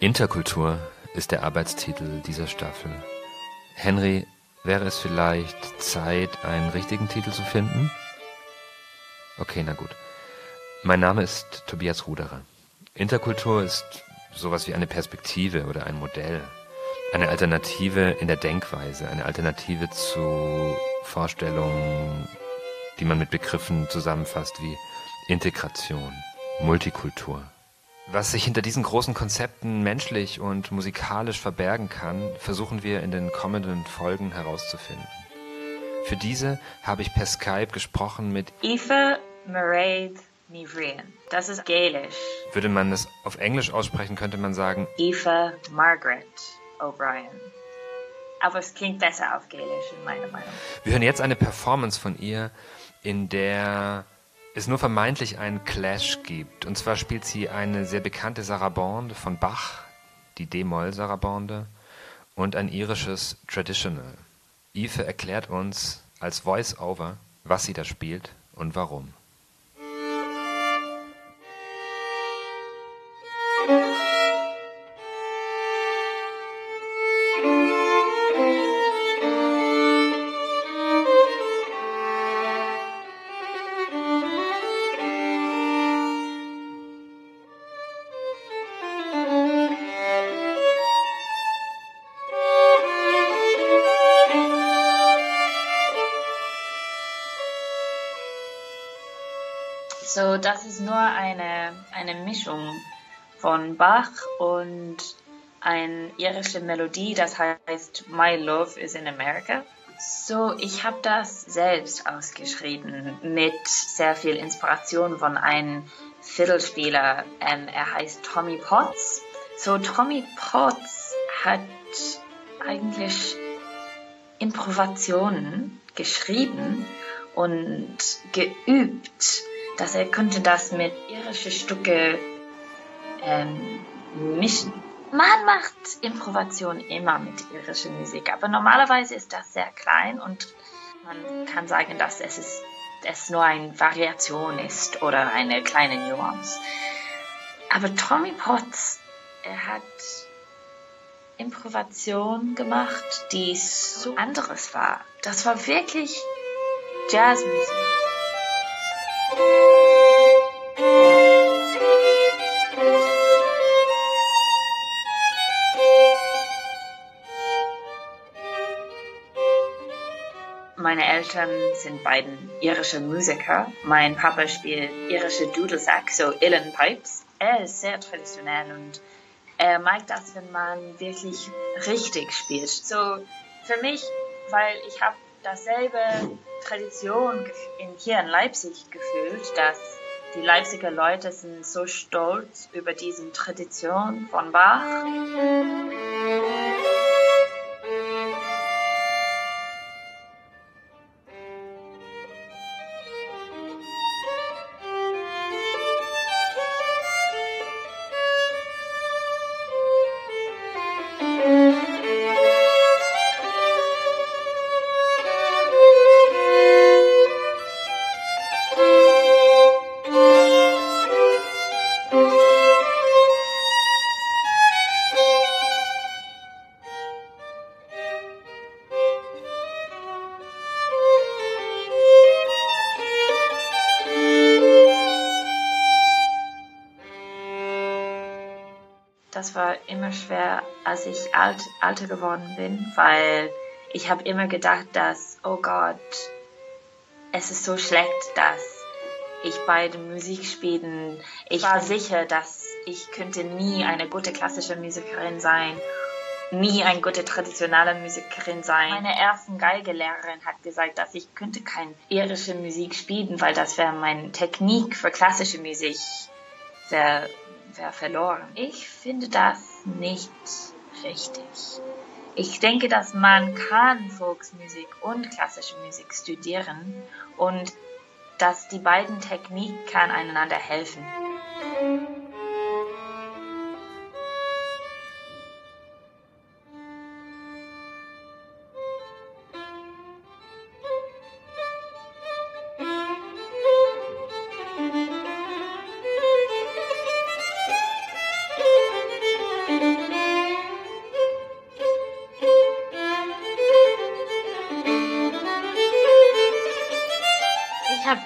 Interkultur ist der Arbeitstitel dieser Staffel. Henry, wäre es vielleicht Zeit, einen richtigen Titel zu finden? Okay, na gut. Mein Name ist Tobias Ruderer. Interkultur ist sowas wie eine Perspektive oder ein Modell. Eine Alternative in der Denkweise, eine Alternative zu Vorstellungen, die man mit Begriffen zusammenfasst wie Integration, Multikultur. Was sich hinter diesen großen Konzepten menschlich und musikalisch verbergen kann, versuchen wir in den kommenden Folgen herauszufinden. Für diese habe ich per Skype gesprochen mit Aoife Mairead Ní Bhríon. Das ist Gälisch. Würde man es auf Englisch aussprechen, könnte man sagen Aoife Margaret O'Brien. Aber es klingt besser auf Gälisch, in meiner Meinung. Wir hören jetzt eine Performance von ihr, in der es nur vermeintlich einen Clash gibt. Und zwar spielt sie eine sehr bekannte Sarabande von Bach, die D-Moll-Sarabande, und ein irisches Traditional. Aoife erklärt uns als Voice-Over, was sie da spielt und warum. So, das ist nur eine Mischung von Bach und eine irische Melodie, das heißt My Love is in America. So, ich habe das selbst ausgeschrieben mit sehr viel Inspiration von einem Fiddlespieler. Er heißt Tommy Potts. So, Tommy Potts hat eigentlich Improvisationen geschrieben und geübt, dass er könnte das mit irischen Stücke mischen. Man macht Improvisation immer mit irischer Musik, aber normalerweise ist das sehr klein und man kann sagen, dass es nur eine Variation ist oder eine kleine Nuance. Aber Tommy Potts, er hat Improvisation gemacht, die so anderes war. Das war wirklich Jazzmusik. Meine Eltern sind beiden irische Musiker. Mein Papa spielt irische Dudelsack, so Uilleann Pipes. Er ist sehr traditionell und er mag das, wenn man wirklich richtig spielt. So für mich, weil ich habe dasselbe Tradition hier in Leipzig gefühlt, dass die Leipziger Leute sind so stolz über diese Tradition von Bach. Das war immer schwer, als ich älter geworden bin, weil ich habe immer gedacht, dass, oh Gott, es ist so schlecht, dass ich bei der Musik spielen, ich war sicher, dass ich könnte nie eine gute klassische Musikerin sein, nie eine gute traditionelle Musikerin sein. Meine erste Geigelehrerin hat gesagt, dass ich könnte keine irische Musik spielen, weil das wäre meine Technik für klassische Musik wäre verloren. Ich finde das nicht richtig. Ich denke, dass man kann Volksmusik und klassische Musik studieren und dass die beiden Techniken kann einander helfen.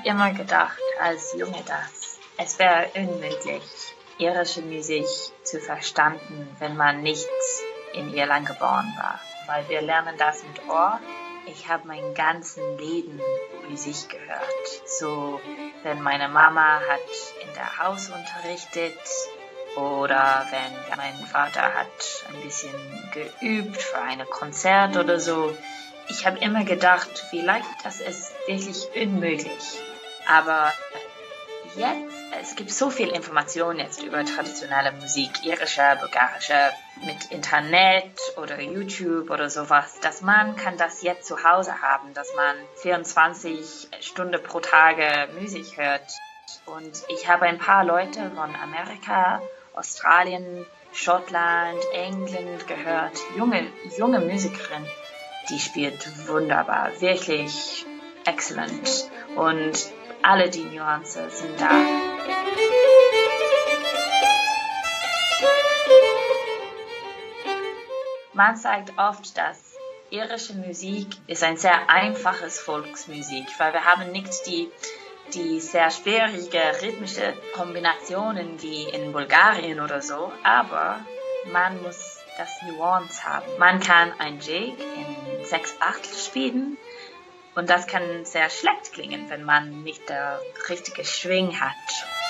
immer gedacht als Junge, dass es wäre unmöglich, irische Musik zu verstanden, wenn man nicht in Irland geboren war. Weil wir lernen das mit Ohr. Ich habe mein ganzes Leben Musik gehört. So, wenn meine Mama hat in der Haus unterrichtet oder wenn mein Vater hat ein bisschen geübt für ein Konzert oder so. Ich habe immer gedacht, vielleicht das ist wirklich unmöglich. Aber jetzt, es gibt so viel Information jetzt über traditionelle Musik, irische, bulgarische, mit Internet oder YouTube oder sowas, dass man kann das jetzt zu Hause haben, dass man 24 Stunden pro Tage Musik hört. Und ich habe ein paar Leute von Amerika, Australien, Schottland, England gehört, junge Musikerin, die spielt wunderbar, wirklich excellent. Und alle die Nuancen sind da. Man sagt oft, dass irische Musik ist ein sehr einfaches Volksmusik, weil wir haben nicht die sehr schwierige rhythmische Kombinationen wie in Bulgarien oder so, aber man muss das Nuance haben. Man kann ein Jig in 6/8 spielen und das kann sehr schlecht klingen, wenn man nicht der richtige Schwing hat.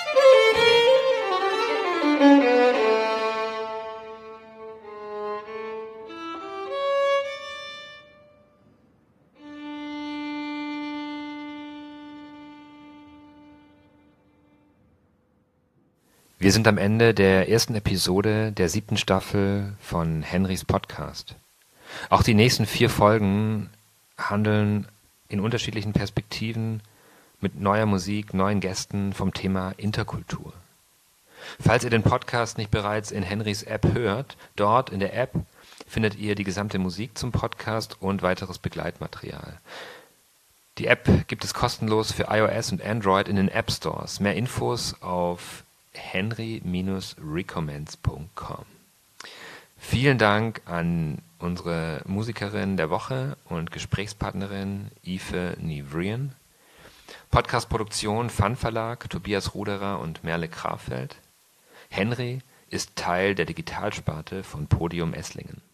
Wir sind am Ende der ersten Episode der 7. Staffel von Henrys Podcast. Auch die nächsten 4 Folgen handeln in unterschiedlichen Perspektiven mit neuer Musik, neuen Gästen vom Thema Interkultur. Falls ihr den Podcast nicht bereits in Henrys App hört, dort in der App findet ihr die gesamte Musik zum Podcast und weiteres Begleitmaterial. Die App gibt es kostenlos für iOS und Android in den App Stores. Mehr Infos auf henry-recommends.com. Vielen Dank an unsere Musikerin der Woche und Gesprächspartnerin Aoife Ní Bhríon. Podcastproduktion Fun Verlag, Tobias Ruderer und Merle Krafeld. Henry ist Teil der Digitalsparte von Podium Esslingen.